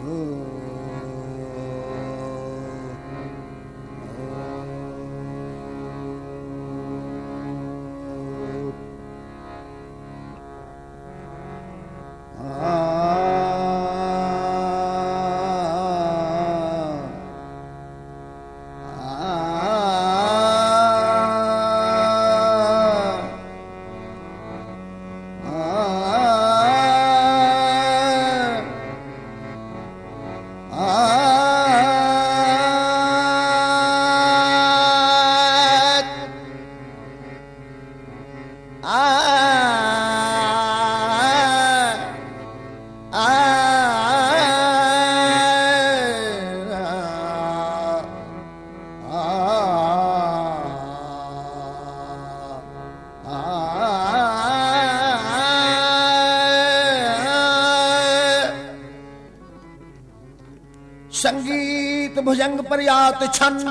संगीत भुजंग पर्यात छंद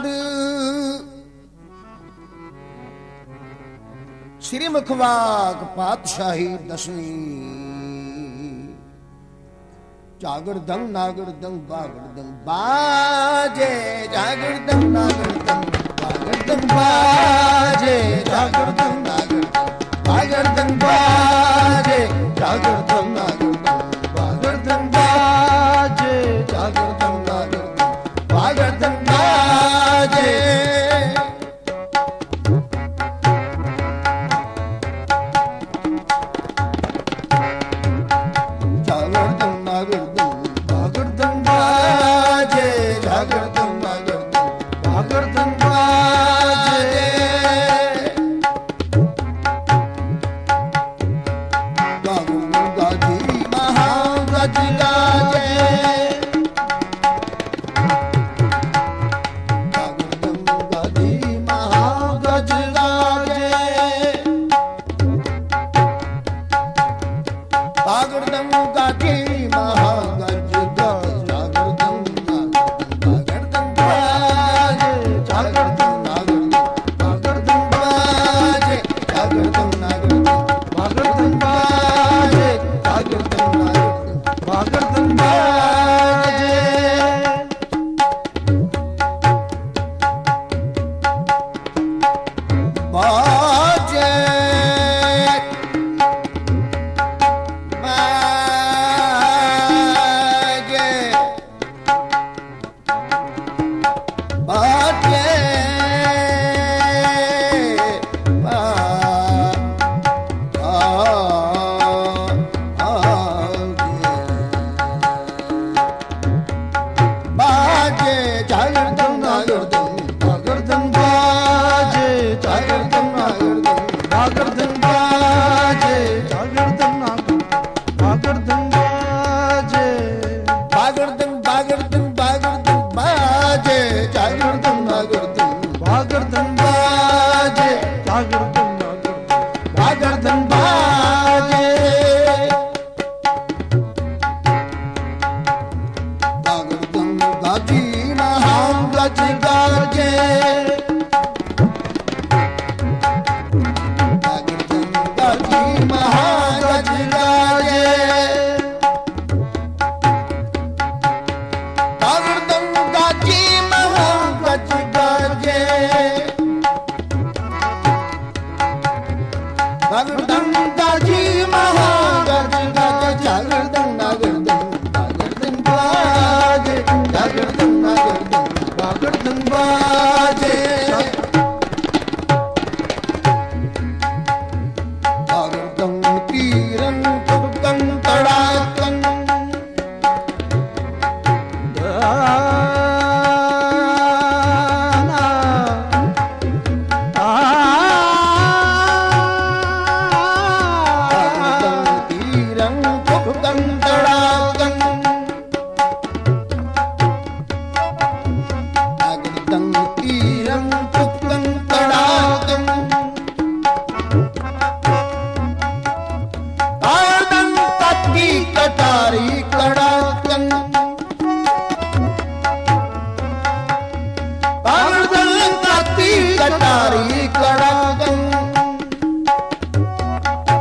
श्री मुखवाक पातशाही दसवीं जागरदंग नागरदंग बागरदंग बाजे जागरदंग नागरदंग बागरदंग बाजे जागरदंग नागरदंग बागरदंग बाजे जागरदंग नागरदंग बागरदंग बाजे जागरदंग नागरदंग बागरदंग बाजे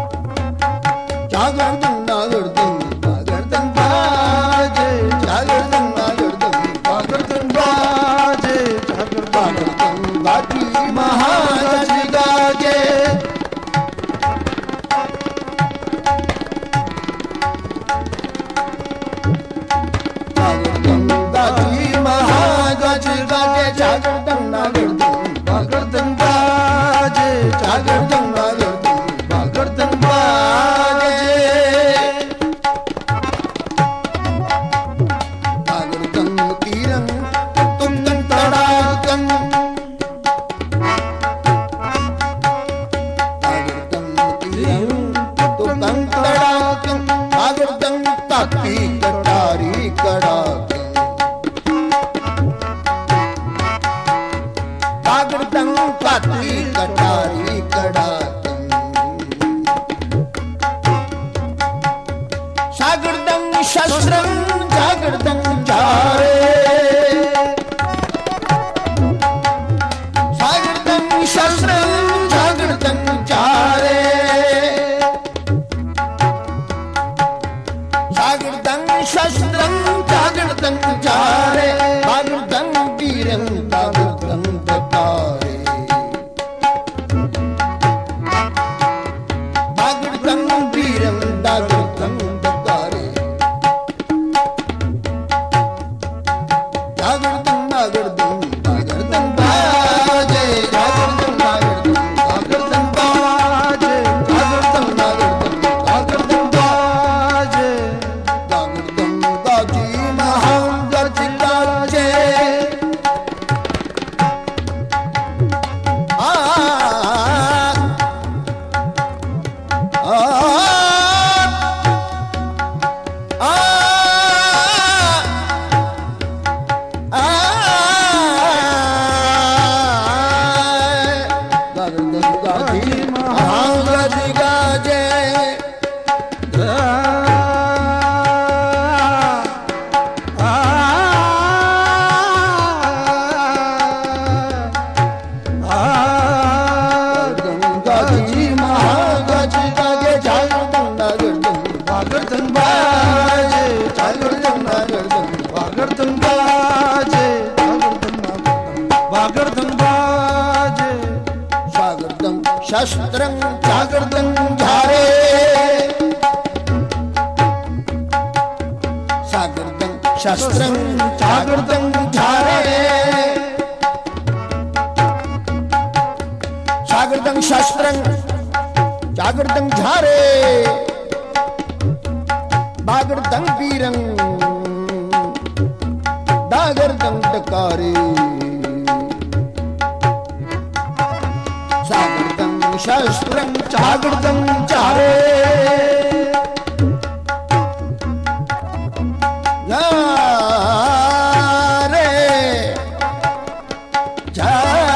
जागरदंग नागरदंग बागरदंग बाजे जागरदंग जागृतं नागृतं बागृतं बाजे जागृतं नागृतं बागृतं बाजे जागृतं तीरं तुंगं तडाकं जागृतं तीरं तुंगं तडाकं जागृतं तापी कटारी कडाकं जागृतं तापी कटारी कडाकं जागृतं शस्त्रं जागृतं जारे जागृतं शस्त्रं जागृतं जारे जागृतं शस्त्रं जागृतं जारे जागृतं वीरं जागृतं दतारे जागृतं वीरं जागृतं दतारे जागृतं नागृतं जागृतं बाजे जागृतं नागृतं जागृतं बाजे जागृतं नागृतं जागृतं बाजे जागृतं गाजी महां गर्जी गाजे आ आ आ जागृतं गाजी महां गर्जी गाजे गाजी महागाजी गाजे जागृतं नागृतं जागृतं बाजे जागृतं नागृतं जागृतं बाजे जागृतं बाजे जागृतं शस्त्रं जागृतं झारे जागृतं शस्त्रं जागृतं झारे जागृतं शस्त्रं जागृतं झारे जागृतं वीरं जागृतं दकारे जागृतं शस्त्रं जागृतं झारे रे जा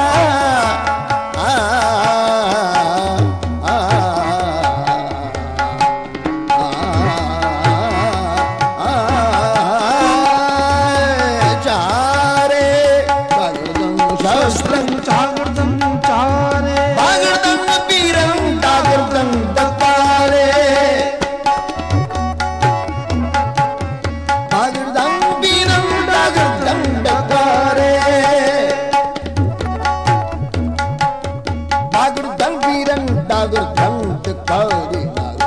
शस्त्रं जागृतं चारे जागृतं वीरं जागृतं दत्तारे जागृतं वीरं जागृतं दत्तारे जागृतं वीरं जागृतं दत्तारे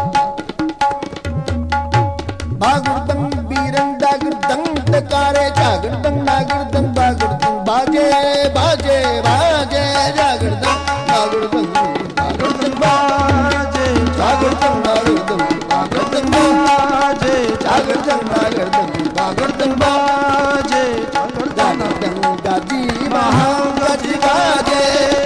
जागृतं वीरं जागृतं दत्तारे जागृतं नागृतं जागृतं बाजे बाजे बाजे जागृतं नागृतं जागृतं बाजे जागृतं नागृतं जागृतं बाजे जागृतं नागृतं जागृतं बाजे जागृतं गाजी महां गाजी बाजे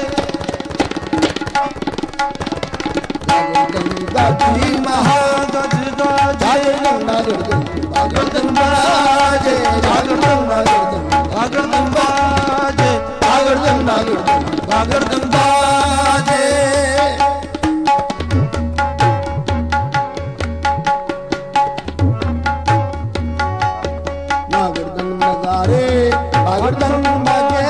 जागृतं गाजी महां गाजी जागृतं नागृतं जागृतं बाजे जागृतं नागृतं जागृतं बाजे जागृतं नागृतं जागृतं बाजे नागृतं नगारे जागृतं बाजे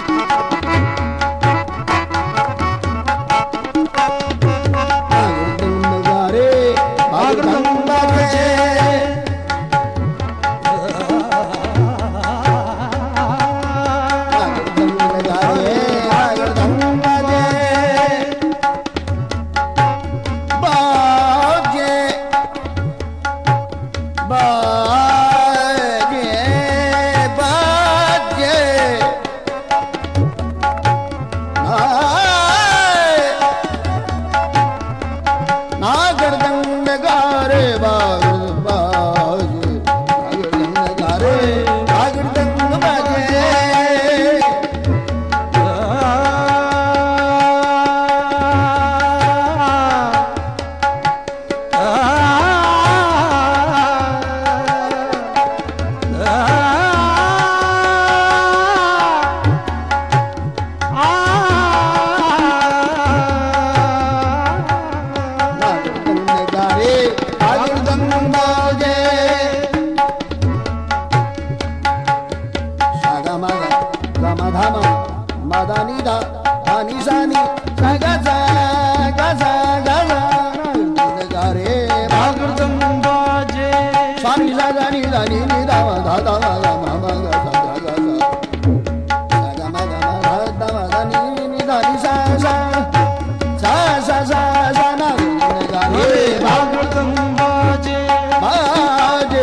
जागृतं धामा मादानी धा धानी सानी सागा सागा सागा गा रे भागवतम बाजे स्वामी सागा नी धानी नी धामा धा धामा गा मामा गा सागा गा सागा मा गा मा धा मा धा नी नी धानी सा सा सा सा सा सा ना गा रे भागवतम बाजे बाजे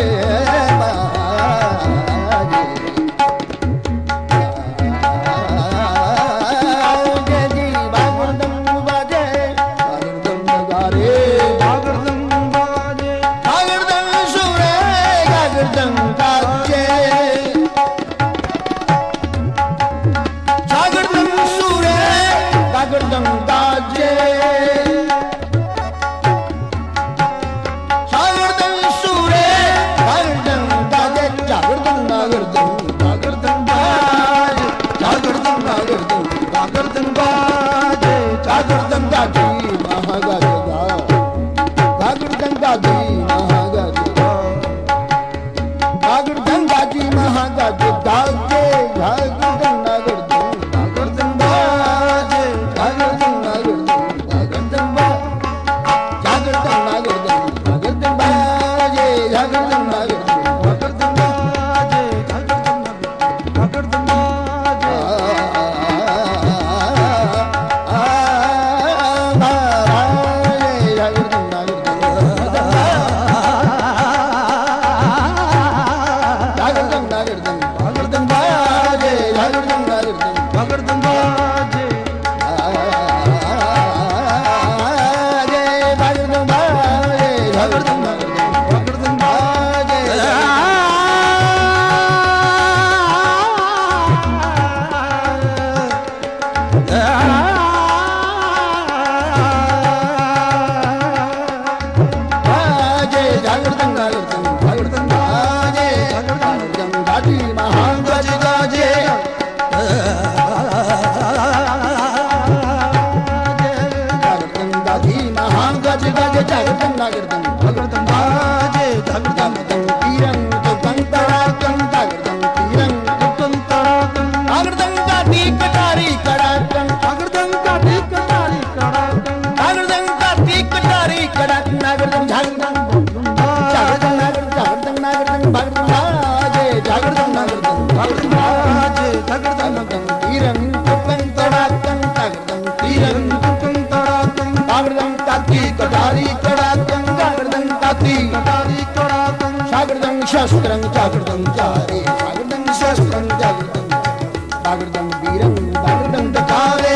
शस्त्रं जागृतं चारे जागृतं शस्त्रं जागृतं जागृतं वीरं जागृतं तकारे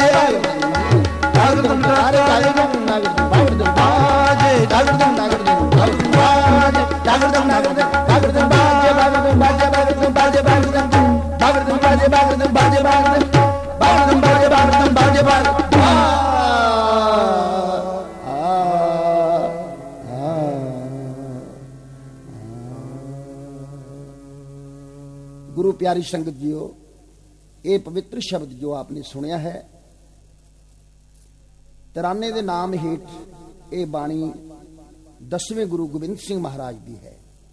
जागृतं तारे जागृतं नागृतं जागृतं बाजे जागृतं नागृतं जागृतं बाजे जागृतं नागृतं जागृतं बाजे जागृतं बाजे जागृतं बाजे जागृतं जागृतं बाजे जागृतं बाजे जागृतं जागृतं बाजे जागृतं बाजे बाजे गुरु प्यारी संगत जीओ, ये पवित्र शब्द जो आपने सुनिया है तराने दे नाम हेठ ये बाणी 10वें गुरु गोबिंद सिंह महाराज की है।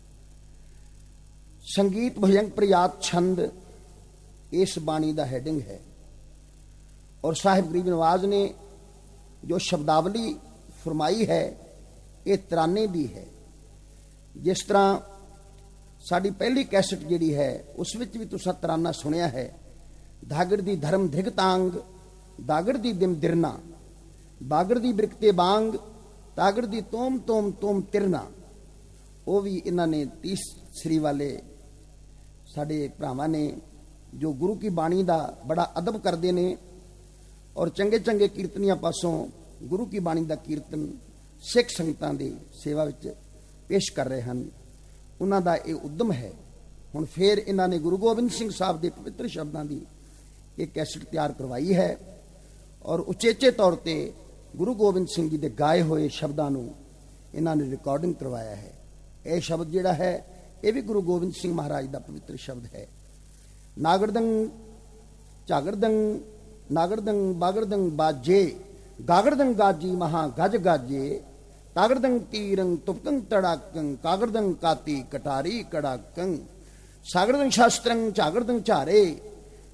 संगीत भजन प्रयात छंद इस बाणी का हैडिंग है और साहिब गरीब नवाज ने जो शब्दावली फरमाई है ये तराने दी है। जिस तरह साड़ी पहली कैसेट जिहड़ी है उस विच भी तुसां तराना सुनिया है, धागड़ दी धर्म धिगतांग दागड़ दी दिम दिरना बागड़ दी बिरकते बांग तागड़ दी तोम तोम तोम तिरना। वो भी इन्हां ने तीसरी वाले साडे भरावां ने जो गुरु की बाणी दा बड़ा अदब करते ने और चंगे चंगे कीर्तनियां पासों गुरु की बाणी दा कीर्तन सिख संगतां दी सेवा विच पेश कर रहे हैं। उन्हां दा ये उद्यम है। हुण फिर इन्हां ने गुरु गोबिंद सिंह साहब के पवित्र शब्दां दी एक कैसेट तैयार करवाई है और उचेचे तौर पर गुरु गोबिंद सिंह जी के गाए हुए शब्दां नूं इन्हां ने रिकॉर्डिंग करवाया है। यह शब्द जिहड़ा है यह भी गुरु गोबिंद सिंह महाराज का पवित्र शब्द है। नागरदंग झागरदंग नागरदंग बागरदंग बाजे गागरदंग गाजी महा गज गाजे तागरदंग तीरंग तुपकंग तड़ाकंग कागरदंग काती कटारी कड़ाकंग सागरदंग शास्त्रंग चागरदंग चारे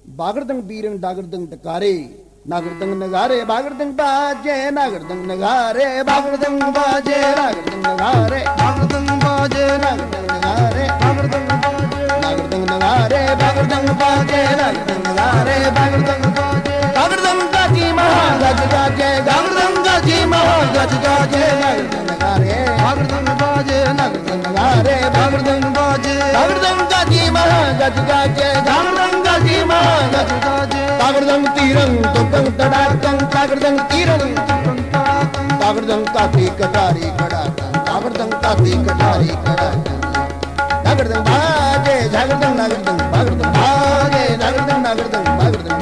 बागड़दंग बीरंग डागड़दंग डकारे नागड़दंग नगारे बागड़दंग बाजे नागड़दंग नगारे बागड़दंग बाजे नागड़दंग नगारे बागड़दंग बाजे नागड़दंग नगारे बागड़दंग बाजे नागड़दंग नगारे बागड़दंग बाजे नागड़दंग नगारे बागड़दंग बाजे बागड़दंग गाजी महागज गाजे बागड़दंग गाजी महागज गाजे नागड़दंग नगारे बागड़दंग बाजे नागड़दंग नगारे बागड़दंग बाजे बागड़दंग गाजी महागज गाजे बागड़दंग गाजी महागज गाजे बागड़दंग तीरंग तुकंग तड़ाकंग बागड़दंग तीरंग बागड़दंग काती कटारी कड़ाकंग बागड़दंग काती कटारी कड़ाकंग नागड़दंग बाजे झागड़दंग नागड़दंग बागड़दंग बाजे नागड़दंग नागड़दंग बागड़दंग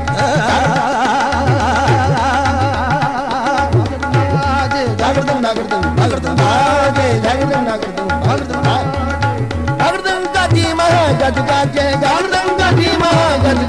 बाजे झागड़दंग नागड़दंग बागड़दंग बाजे झागड़दंग नागड़दंग बागड़दंग बागड़दंग गाजी महागज गाजे बागड़दंग गाजी महागज